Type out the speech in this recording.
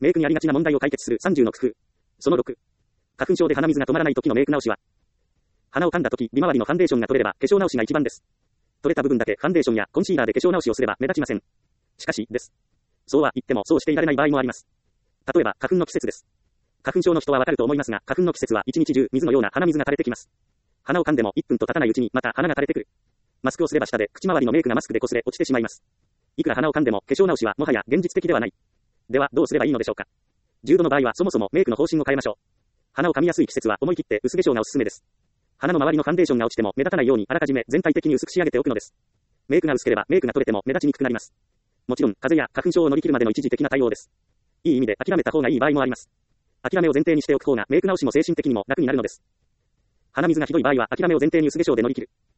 メイクにありがちな問題を解決する30の工夫。その6。花粉症で鼻水が止まらない時のメイク直しは。鼻を噛んだ時、利回りのファンデーションが取れれば化粧直しが一番です。取れた部分だけファンデーションやコンシーラーで化粧直しをすれば目立ちません。しかし、です。そうは言ってもそうしていられない場合もあります。例えば、花粉の季節です。花粉症の人はわかると思いますが、花粉の季節は一日中水のような鼻水が垂れてきます。鼻を噛んでも1分と経たないうちにまた鼻が垂れてくる。マスクをすれば下で口周りのメイクがマスクで擦れ落ちてしまいます。いくら鼻を噛んでも化粧直しはもはや現実的ではない。ではどうすればいいのでしょうか。重度の場合はそもそもメイクの方針を変えましょう。鼻を噛みやすい季節は思い切って薄化粧がおすすめです。鼻の周りのファンデーションが落ちても目立たないようにあらかじめ全体的に薄く仕上げておくのです。メイクが薄ければメイクが取れても目立ちにくくなります。もちろん風邪や花粉症を乗り切るまでの一時的な対応です。いい意味で諦めた方がいい場合もあります。諦めを前提にしておく方がメイク直しも精神的にも楽になるのです。鼻水がひどい場合は諦めを前提に薄化粧で乗り切る。